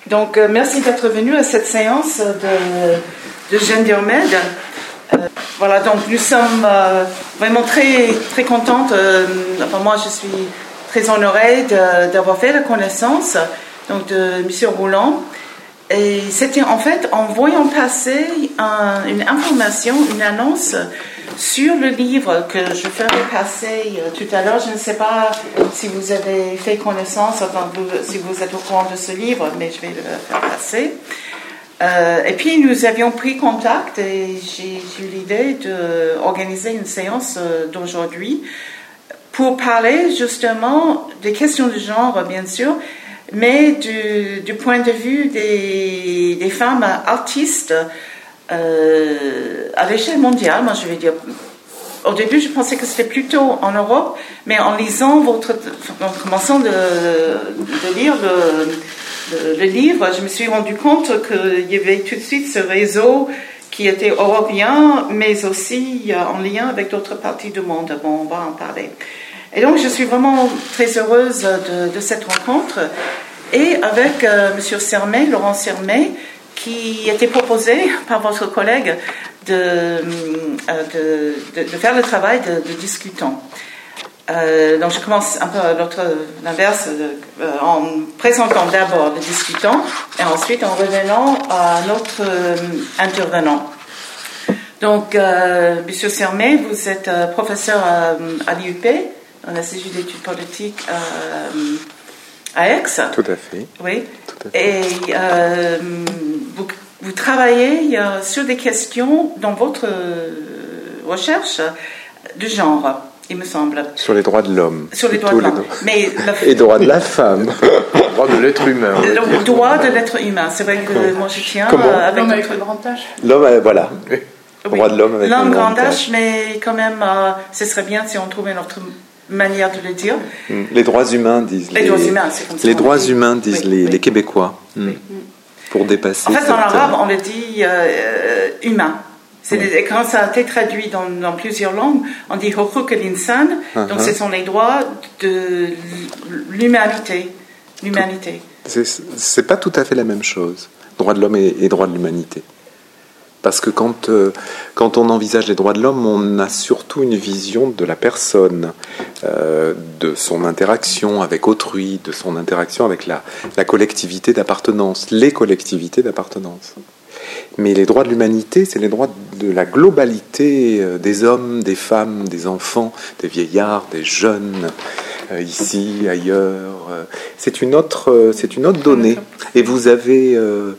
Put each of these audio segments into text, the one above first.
Donc, merci d'être venu à cette séance de GenderMed. Voilà, donc nous sommes vraiment très, très contentes. Enfin, moi, je suis très honorée d'avoir fait la connaissance donc, de M. Rouland. Et c'était en fait en voyant passer une information, une annonce sur le livre que je ferai passer tout à l'heure. Je ne sais pas si vous avez fait connaissance, enfin, si vous êtes au courant de ce livre, mais je vais le faire passer. Et puis nous avions pris contact et j'ai eu l'idée d'organiser une séance d'aujourd'hui pour parler justement des questions de genre, bien sûr, mais du point de vue des femmes artistes à l'échelle mondiale. Moi, je vais dire, au début, je pensais que c'était plutôt en Europe, mais en lisant en commençant de lire le livre, je me suis rendu compte qu'il y avait tout de suite ce réseau qui était européen, mais aussi en lien avec d'autres parties du monde. Bon, on va en parler. Et donc, je suis vraiment très heureuse de cette rencontre. Et avec M. Sermet, Laurent Sermet, qui était proposé par votre collègue de faire le travail de discutant. Donc, je commence un peu l'inverse, en présentant d'abord le discutant et ensuite en revenant à notre intervenant. Donc, M. Sermet, vous êtes professeur à l'IUP, dans l'Institut d'études politiques à Aix. Tout à fait. Oui. Tout à fait. Et vous travaillez sur des questions dans votre recherche de genre, il me semble. Sur les droits de l'homme. Sur les droits de l'homme. Mais et droits de la femme. Le droit de l'être humain. Le droit de l'être humain. C'est vrai que moi je tiens avec l'homme avec le grand H. L'homme, voilà. Oui. Le droit de l'homme avec l'homme le grand H. Mais quand même, ce serait bien si on trouvait une autre manière de le dire. Les droits humains disent. Les droits humains, c'est comme ça. Les droits humains disent oui, les Québécois. Oui. Pour dépasser. En fait, en arabe, on le dit humain. Quand ça a été traduit dans plusieurs langues, on dit hukuk al-insan, donc ce sont les droits de l'humanité. C'est pas tout à fait la même chose, droits de l'homme et droits de l'humanité. Parce que quand on envisage les droits de l'homme, on a surtout une vision de la personne, de son interaction avec autrui, de son interaction avec la collectivité d'appartenance, les collectivités d'appartenance. Mais les droits de l'humanité, c'est les droits de la globalité des hommes, des femmes, des enfants, des vieillards, des jeunes, ici, ailleurs. C'est une autre donnée. Et vous avez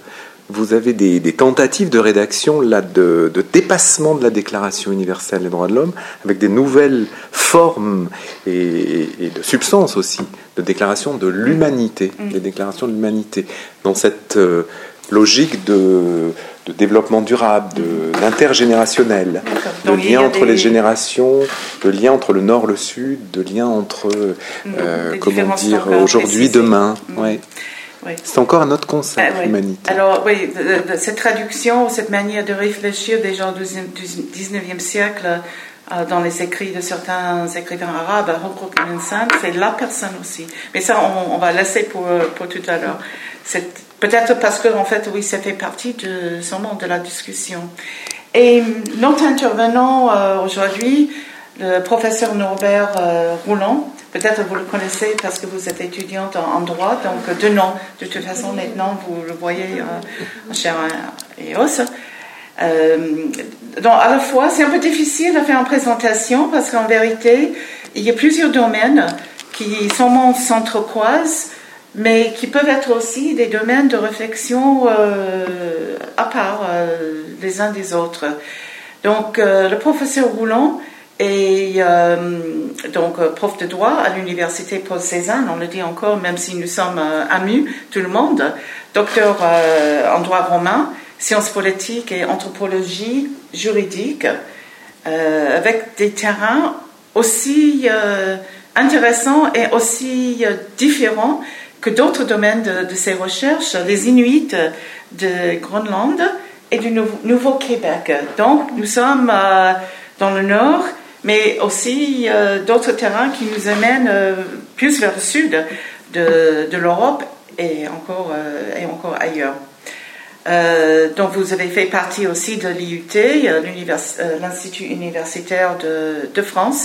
des tentatives de rédaction là, de dépassement de la Déclaration universelle des droits de l'homme, avec des nouvelles formes et de substance aussi, de déclaration de l'humanité, des déclarations de l'humanité, dans cette logique de développement durable, d'intergénérationnel, de lien entre les générations, de lien entre le nord, le sud, de lien entre, comment dire, aujourd'hui, demain. Ouais. Oui. C'est encore un autre concept, l'humanité. Alors, oui, cette traduction, cette manière de réfléchir des gens du 19e siècle dans les écrits de certains écrivains arabes, c'est la personne aussi. Mais ça, on va laisser pour tout à l'heure. Peut-être parce que, en fait, oui, ça fait partie sûrement de la discussion. Et notre intervenant aujourd'hui, le professeur Norbert Rouland, peut-être vous le connaissez parce que vous êtes étudiante en droit, donc de nom. De toute façon, maintenant, vous le voyez en chair et os. Donc, à la fois, c'est un peu difficile à faire en présentation parce qu'en vérité, il y a plusieurs domaines qui sûrement s'entrecroisent, mais qui peuvent être aussi des domaines de réflexion à part les uns des autres. Donc, le professeur Rouland est donc prof de droit à l'université Paul Cézanne, on le dit encore, même si nous sommes amis, tout le monde, docteur en droit romain, sciences politiques et anthropologie juridique, avec des terrains aussi intéressants et aussi différents que d'autres domaines de ses recherches, les Inuits de Groenland et du Nouveau-Québec. Donc, nous sommes dans le nord, mais aussi d'autres terrains qui nous amènent plus vers le sud de l'Europe et encore ailleurs. Donc vous avez fait partie aussi de l'IUT, l'Institut universitaire de France.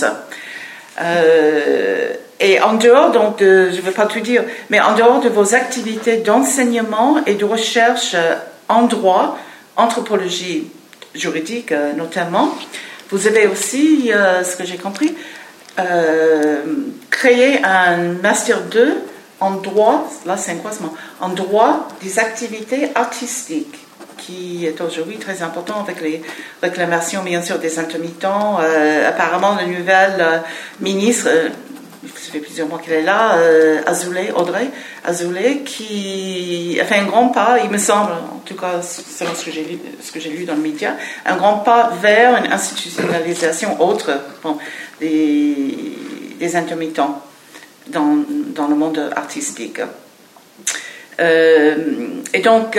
Et en dehors, donc, je ne veux pas tout dire, mais en dehors de vos activités d'enseignement et de recherche en droit, anthropologie juridique notamment, vous avez aussi, ce que j'ai compris, créé un Master 2 en droit, là c'est un croisement, en droit des activités artistiques, qui est aujourd'hui très important avec les réclamations bien sûr des intermittents. Apparemment, la nouvelle ministre, ça fait plusieurs mois qu'elle est là, Audrey Azoulay, qui a fait un grand pas, il me semble, en tout cas selon ce que j'ai lu dans le média, un grand pas vers une institutionnalisation autre des intermittents dans le monde artistique. Et donc,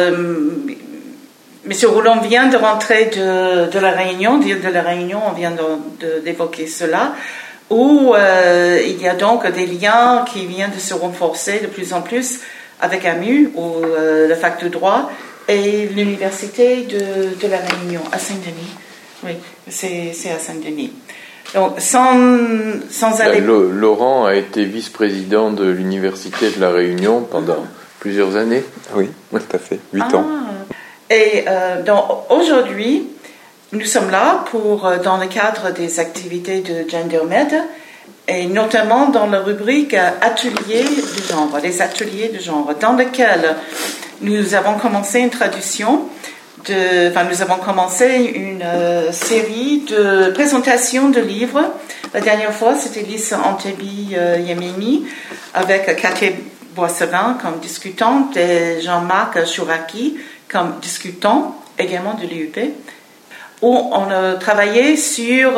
M. Roulon vient de rentrer de la Réunion, on vient d'évoquer cela, où il y a donc des liens qui viennent de se renforcer de plus en plus avec AMU, ou la fac de droit, et l'université de la Réunion, à Saint-Denis. Oui, c'est à Saint-Denis. Donc, sans aller... Laurent a été vice-président de l'université de la Réunion pendant plusieurs années. Oui, tout à fait, 8 ans. Et donc, aujourd'hui, nous sommes là dans le cadre des activités de GenderMed, et notamment dans la rubrique ateliers de genre, les ateliers de genre, dans lesquels nous avons commencé une traduction nous avons commencé une série de présentations de livres. La dernière fois, c'était Lisa Antebi Yemeni avec Cathy Boissevin comme discutante et Jean-Marc Chouraki comme discutant, également de l'IUP, où on a travaillé sur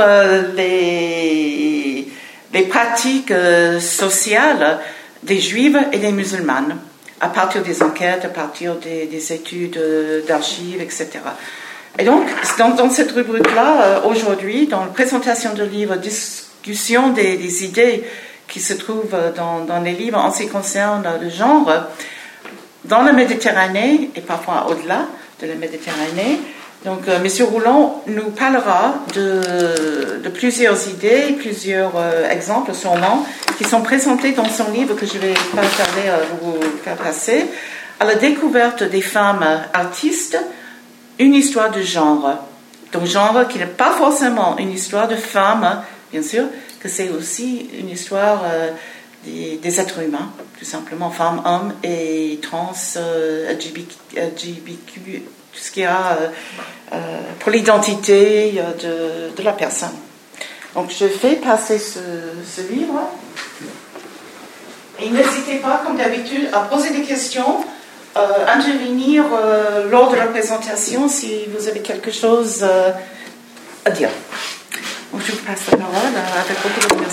les pratiques sociales des juives et des musulmanes, à partir des enquêtes, à partir des études d'archives, etc. Et donc, dans cette rubrique-là, aujourd'hui, dans la présentation de livres, discussion des idées qui se trouvent dans les livres en ce qui concerne le genre, dans la Méditerranée, et parfois au-delà de la Méditerranée. Donc, M. Roulon nous parlera de plusieurs idées, plusieurs exemples sûrement, qui sont présentés dans son livre que je vais pas tarder à vous faire passer, à la découverte des femmes artistes, une histoire de genre. Donc, genre qui n'est pas forcément une histoire de femmes, bien sûr, que c'est aussi une histoire des êtres humains, tout simplement, femmes, hommes et trans, LGBTQ, tout ce qu'il y a pour l'identité de la personne. Donc, je fais passer ce livre. Et n'hésitez pas, comme d'habitude, à poser des questions, intervenir lors de la présentation si vous avez quelque chose à dire. Donc, je vous passe la parole avec beaucoup de